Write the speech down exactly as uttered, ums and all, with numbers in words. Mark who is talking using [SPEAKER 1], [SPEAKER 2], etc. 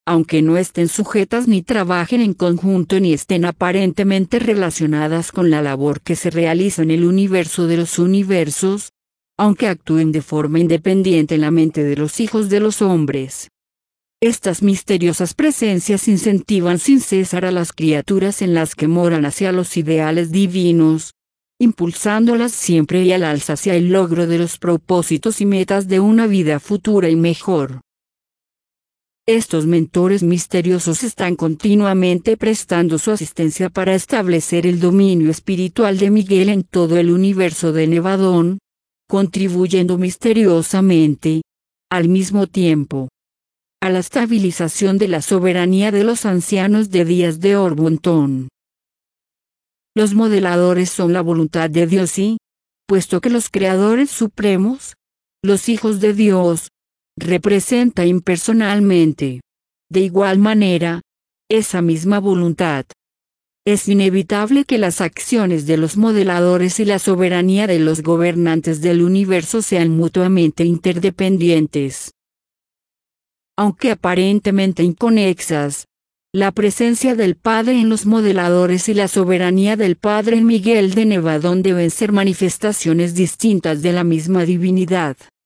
[SPEAKER 1] aunque no estén sujetas ni trabajen en conjunto ni estén aparentemente relacionadas con la labor que se realiza en el universo de los universos, aunque actúen de forma independiente en la mente de los hijos de los hombres. Estas misteriosas presencias incentivan sin cesar a las criaturas en las que moran hacia los ideales divinos, impulsándolas siempre y al alza hacia el logro de los propósitos y metas de una vida futura y mejor. Estos mentores misteriosos están continuamente prestando su asistencia para establecer el dominio espiritual de Miguel en todo el universo de Nevadón, contribuyendo misteriosamente, al mismo tiempo, a la estabilización de la soberanía de los ancianos de Días de Orbontón. Los modeladores son la voluntad de Dios y, puesto que los creadores supremos, los hijos de Dios, representa impersonalmente, de igual manera, esa misma voluntad. Es inevitable que las acciones de los modeladores y la soberanía de los gobernantes del universo sean mutuamente interdependientes. Aunque aparentemente inconexas, la presencia del Padre en los modeladores y la soberanía del Padre en Miguel de Nevadón deben ser manifestaciones distintas de la misma divinidad.